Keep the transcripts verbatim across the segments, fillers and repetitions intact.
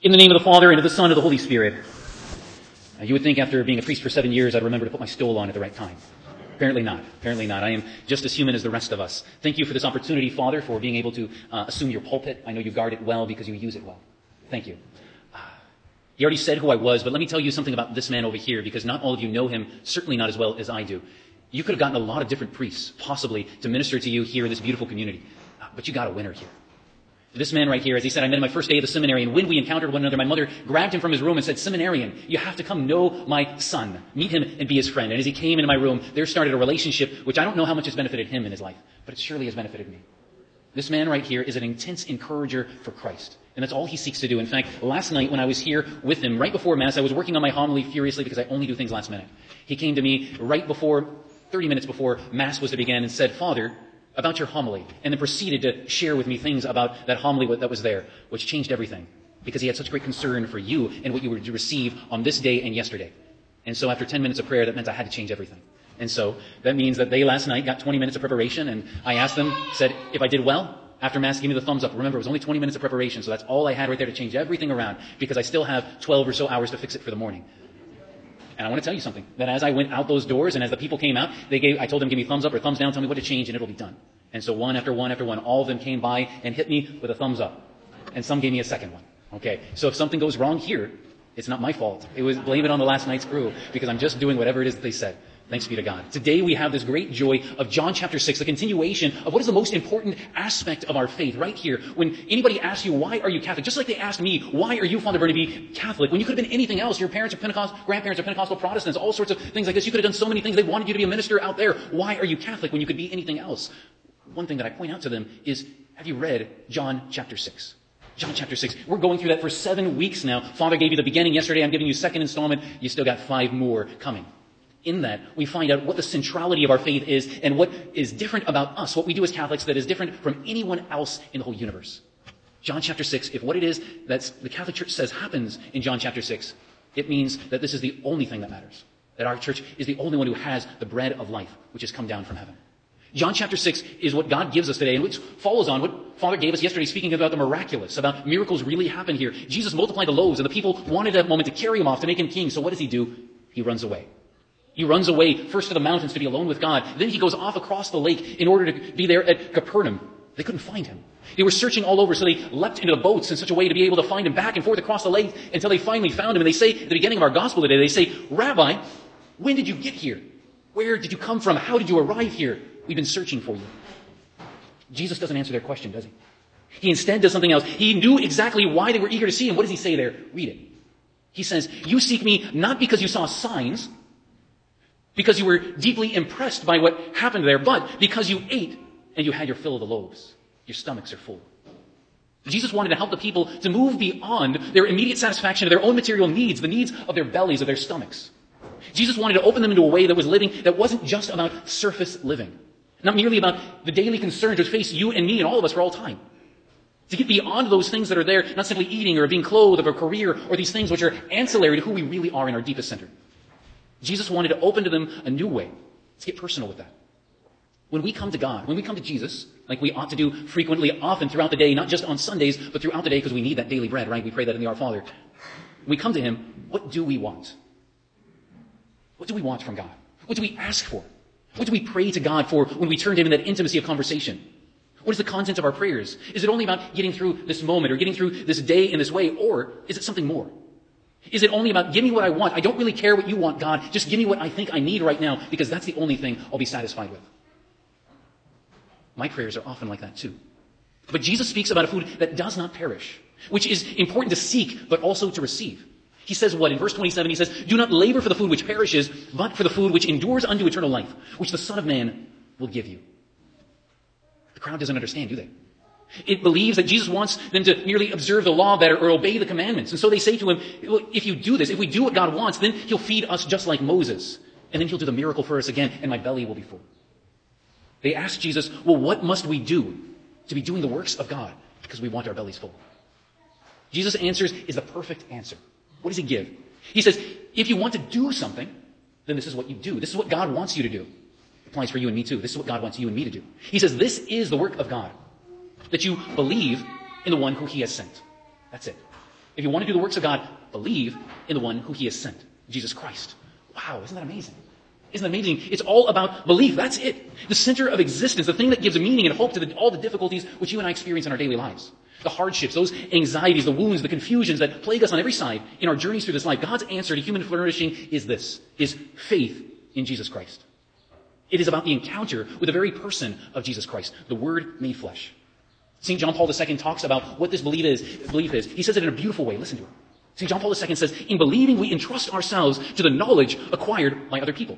In the name of the Father, and of the Son, and of the Holy Spirit. Uh, you would think after being a priest for seven years, I'd remember to put my stole on at the right time. Apparently not. Apparently not. I am just as human as the rest of us. Thank you for this opportunity, Father, for being able to uh, assume your pulpit. I know you guard it well because you use it well. Thank you. Uh, he already said who I was, but let me tell you something about this man over here, because not all of you know him, certainly not as well as I do. You could have gotten a lot of different priests, possibly, to minister to you here in this beautiful community. Uh, but you got a winner here. This man right here, as he said, I met him my first day of the seminary, and when we encountered one another, my mother grabbed him from his room and said, "Seminarian, you have to come know my son. Meet him and be his friend." And as he came into my room, there started a relationship which I don't know how much has benefited him in his life, but it surely has benefited me. This man right here is an intense encourager for Christ, and that's all he seeks to do. In fact, last night when I was here with him, right before Mass, I was working on my homily furiously because I only do things last minute. He came to me right before, thirty minutes before Mass was to begin and said, "Father, about your homily," and then proceeded to share with me things about that homily that was there, which changed everything, because he had such great concern for you and what you were to receive on this day and yesterday. And so after ten minutes of prayer, that meant I had to change everything. And so that means that they last night got twenty minutes of preparation, and I asked them, said, if I did well, after Mass, give me the thumbs up. Remember, it was only twenty minutes of preparation, so that's all I had right there to change everything around, because I still have twelve or so hours to fix it for the morning. And I want to tell you something, that as I went out those doors and as the people came out, they gave, I told them, give me thumbs up or thumbs down, tell me what to change, and it'll be done. And so one after one after one, all of them came by and hit me with a thumbs up. And some gave me a second one. Okay, so if something goes wrong here, it's not my fault. It was, blame it on the last night's crew, because I'm just doing whatever it is that they said. Thanks be to God. Today we have this great joy of John chapter six, the continuation of what is the most important aspect of our faith right here. When anybody asks you, why are you Catholic? Just like they asked me, why are you, Father Burnaby, Catholic? When you could have been anything else. Your parents are Pentecost, grandparents are Pentecostal Protestants, all sorts of things like this. You could have done so many things. They wanted you to be a minister out there. Why are you Catholic when you could be anything else? One thing that I point out to them is, have you read John chapter six? John chapter six. We're going through that for seven weeks now. Father gave you the beginning yesterday. I'm giving you second installment. You still got five more coming. In that, we find out what the centrality of our faith is and what is different about us, what we do as Catholics that is different from anyone else in the whole universe. John chapter six, if what it is that the Catholic Church says happens in John chapter six, it means that this is the only thing that matters. That our church is the only one who has the bread of life, which has come down from heaven. John chapter six is what God gives us today, and which follows on what Father gave us yesterday, speaking about the miraculous, about miracles really happen here. Jesus multiplied the loaves, and the people wanted that moment to carry him off, to make him king. So what does he do? He runs away. He runs away first to the mountains to be alone with God. Then he goes off across the lake in order to be there at Capernaum. They couldn't find him. They were searching all over, so they leapt into the boats in such a way to be able to find him back and forth across the lake until they finally found him. And they say, at the beginning of our gospel today, they say, "Rabbi, when did you get here? Where did you come from? How did you arrive here? We've been searching for you." Jesus doesn't answer their question, does he? He instead does something else. He knew exactly why they were eager to see him. What does he say there? Read it. He says, "You seek me not because you saw signs, because you were deeply impressed by what happened there, but because you ate and you had your fill of the loaves. Your stomachs are full." Jesus wanted to help the people to move beyond their immediate satisfaction of their own material needs, the needs of their bellies, of their stomachs. Jesus wanted to open them into a way that was living, that wasn't just about surface living. Not merely about the daily concerns which face you and me and all of us for all time. To get beyond those things that are there, not simply eating or being clothed or a career or these things which are ancillary to who we really are in our deepest center. Jesus wanted to open to them a new way. Let's get personal with that. When we come to God, when we come to Jesus, like we ought to do frequently, often throughout the day, not just on Sundays, but throughout the day because we need that daily bread, right? We pray that in the Our Father. When we come to him, what do we want? What do we want from God? What do we ask for? What do we pray to God for when we turn to him in that intimacy of conversation? What is the content of our prayers? Is it only about getting through this moment or getting through this day in this way, or is it something more? Is it only about, give me what I want? I don't really care what you want, God. Just give me what I think I need right now, because that's the only thing I'll be satisfied with. My prayers are often like that too. But Jesus speaks about a food that does not perish, which is important to seek, but also to receive. He says what? In verse twenty-seven, he says, "Do not labor for the food which perishes, but for the food which endures unto eternal life, which the Son of Man will give you." The crowd doesn't understand, do they? It believes that Jesus wants them to merely observe the law better or obey the commandments. And so they say to him, well, if you do this, if we do what God wants, then he'll feed us just like Moses. And then he'll do the miracle for us again, and my belly will be full. They ask Jesus, well, what must we do to be doing the works of God? Because we want our bellies full. Jesus' answers is the perfect answer. What does he give? He says, if you want to do something, then this is what you do. This is what God wants you to do. It applies for you and me too. This is what God wants you and me to do. He says, this is the work of God. That you believe in the one who he has sent. That's it. If you want to do the works of God, believe in the one who he has sent, Jesus Christ. Wow, isn't that amazing? Isn't that amazing? It's all about belief. That's it. The center of existence, the thing that gives meaning and hope to the, all the difficulties which you and I experience in our daily lives. The hardships, those anxieties, the wounds, the confusions that plague us on every side in our journeys through this life. God's answer to human flourishing is this, is faith in Jesus Christ. It is about the encounter with the very person of Jesus Christ, the Word made flesh. Saint John Paul the Second talks about what this belief is. Belief is. He says it in a beautiful way. Listen to it. Saint John Paul the Second says, in believing we entrust ourselves to the knowledge acquired by other people.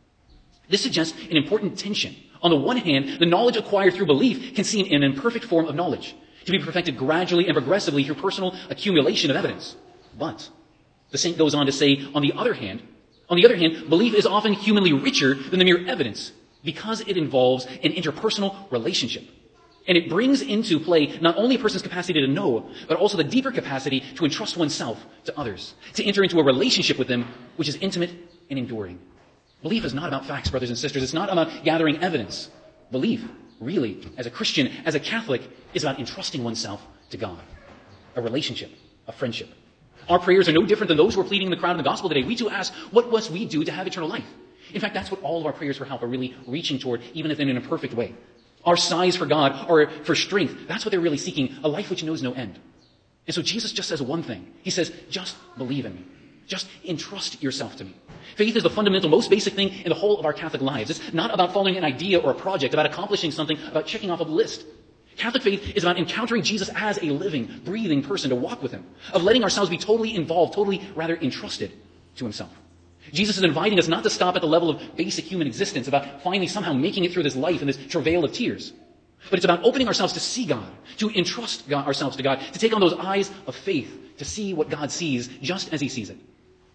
This suggests an important tension. On the one hand, the knowledge acquired through belief can seem an imperfect form of knowledge, to be perfected gradually and progressively through personal accumulation of evidence. But the saint goes on to say, on the other hand, on the other hand, belief is often humanly richer than the mere evidence because it involves an interpersonal relationship. And it brings into play not only a person's capacity to know, but also the deeper capacity to entrust oneself to others, to enter into a relationship with them which is intimate and enduring. Belief is not about facts, brothers and sisters. It's not about gathering evidence. Belief, really, as a Christian, as a Catholic, is about entrusting oneself to God. A relationship, a friendship. Our prayers are no different than those who are pleading in the crowd in the gospel today. We too ask, what must we do to have eternal life? In fact, that's what all of our prayers for help are really reaching toward, even if in an imperfect way. Our sighs for God or for strength, that's what they're really seeking, a life which knows no end. And so Jesus just says one thing. He says, just believe in me. Just entrust yourself to me. Faith is the fundamental, most basic thing in the whole of our Catholic lives. It's not about following an idea or a project, about accomplishing something, about checking off a list. Catholic faith is about encountering Jesus as a living, breathing person to walk with him, of letting ourselves be totally involved, totally, rather, entrusted to himself. Jesus is inviting us not to stop at the level of basic human existence, about finally somehow making it through this life and this travail of tears. But it's about opening ourselves to see God, to entrust God, ourselves to God, to take on those eyes of faith, to see what God sees just as he sees it.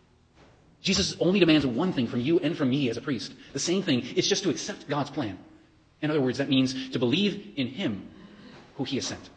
Jesus only demands one thing from you and from me as a priest. The same thing. It's just to accept God's plan. In other words, that means to believe in him who he has sent.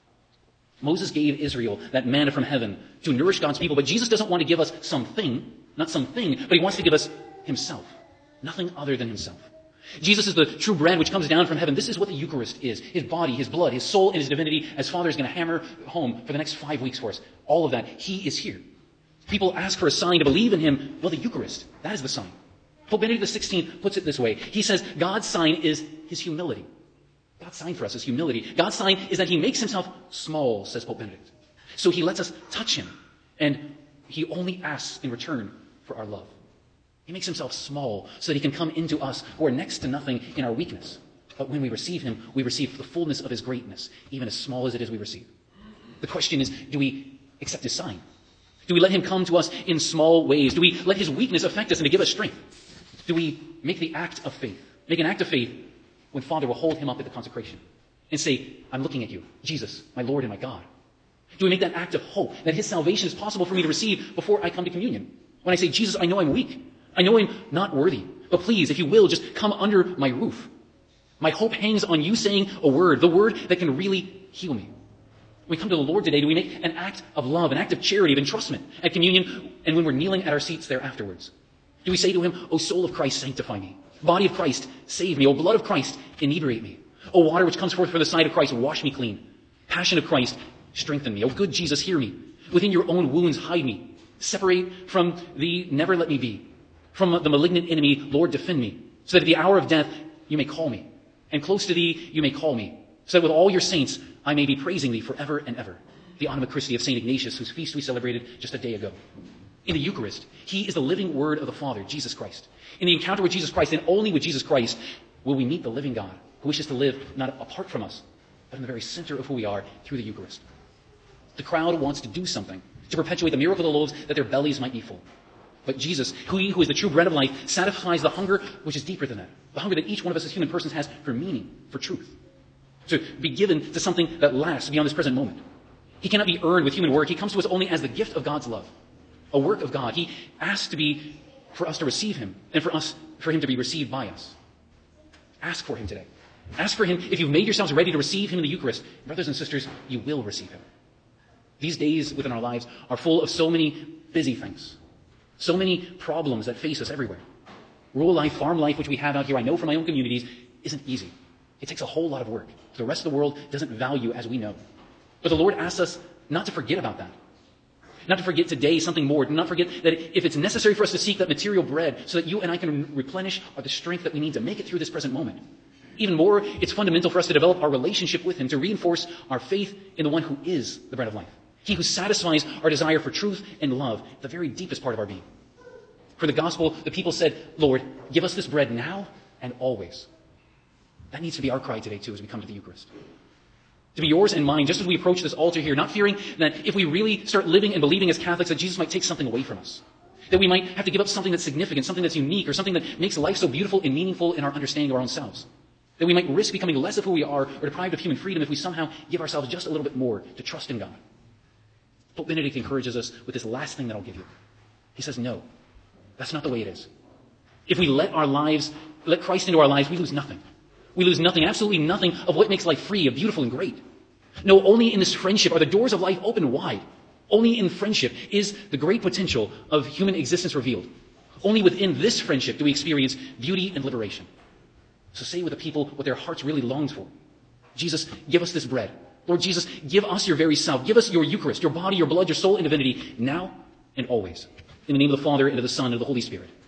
Moses gave Israel that manna from heaven to nourish God's people, but Jesus doesn't want to give us something, not something, but he wants to give us himself. Nothing other than himself. Jesus is the true bread which comes down from heaven. This is what the Eucharist is. His body, his blood, his soul, and his divinity, as Father is going to hammer home for the next five weeks for us. All of that, he is here. People ask for a sign to believe in him. Well, the Eucharist, that is the sign. Pope Benedict the sixteenth puts it this way. He says God's sign is his humility. God's sign for us is humility. God's sign is that he makes himself small, says Pope Benedict. So he lets us touch him, and he only asks in return for our love. He makes himself small so that he can come into us who are next to nothing in our weakness. But when we receive him, we receive the fullness of his greatness, even as small as it is we receive. The question is, do we accept his sign? Do we let him come to us in small ways? Do we let his weakness affect us and to give us strength? Do we make the act of faith, make an act of faith when Father will hold him up at the consecration and say, I'm looking at you, Jesus, my Lord and my God? Do we make that act of hope that his salvation is possible for me to receive before I come to communion? When I say, Jesus, I know I'm weak. I know I'm not worthy. But please, if you will, just come under my roof. My hope hangs on you saying a word, the word that can really heal me. When we come to the Lord today, do we make an act of love, an act of charity, of entrustment at communion, and when we're kneeling at our seats there afterwards? Do we say to him, O soul of Christ, sanctify me. Body of Christ, save me. O blood of Christ, inebriate me. O water which comes forth from the side of Christ, wash me clean. Passion of Christ, strengthen me. O good Jesus, hear me. Within your own wounds, hide me. Separate from thee, never let me be. From the malignant enemy, Lord, defend me. So that at the hour of death, you may call me. And close to thee, you may call me. So that with all your saints, I may be praising thee forever and ever. The Anima Christi of Saint Ignatius, whose feast we celebrated just a day ago. In the Eucharist, he is the living word of the Father, Jesus Christ. In the encounter with Jesus Christ, and only with Jesus Christ, will we meet the living God, who wishes to live not apart from us, but in the very center of who we are through the Eucharist. The crowd wants to do something to perpetuate the miracle of the loaves that their bellies might be full. But Jesus, who, he, who is the true bread of life, satisfies the hunger which is deeper than that. The hunger that each one of us as human persons has for meaning, for truth. To be given to something that lasts beyond this present moment. He cannot be earned with human work. He comes to us only as the gift of God's love. A work of God. He asks to be, for us to receive him, and for us, for him to be received by us. Ask for him today. Ask for him. If you've made yourselves ready to receive him in the Eucharist, brothers and sisters, you will receive him. These days within our lives are full of so many busy things. So many problems that face us everywhere. Rural life, farm life, which we have out here, I know from my own communities, isn't easy. It takes a whole lot of work. The rest of the world doesn't value as we know. But the Lord asks us not to forget about that. Not to forget today something more. Do not forget that if it's necessary for us to seek that material bread so that you and I can replenish the strength that we need to make it through this present moment. Even more, it's fundamental for us to develop our relationship with him, to reinforce our faith in the one who is the bread of life. He who satisfies our desire for truth and love, the very deepest part of our being. For the gospel, the people said, Lord, give us this bread now and always. That needs to be our cry today too as we come to the Eucharist. To be yours and mine, just as we approach this altar here, not fearing that if we really start living and believing as Catholics that Jesus might take something away from us. That we might have to give up something that's significant, something that's unique, or something that makes life so beautiful and meaningful in our understanding of our own selves. That we might risk becoming less of who we are or deprived of human freedom if we somehow give ourselves just a little bit more to trust in God. Pope Benedict encourages us with this last thing that I'll give you. He says, no, that's not the way it is. If we let our lives, let Christ into our lives, we lose nothing. We lose nothing, absolutely nothing of what makes life free and beautiful and great. No, only in this friendship are the doors of life open wide. Only in friendship is the great potential of human existence revealed. Only within this friendship do we experience beauty and liberation. So say with the people what their hearts really longs for. Jesus, give us this bread. Lord Jesus, give us your very self. Give us your Eucharist, your body, your blood, your soul, and divinity, now and always. In the name of the Father, and of the Son, and of the Holy Spirit.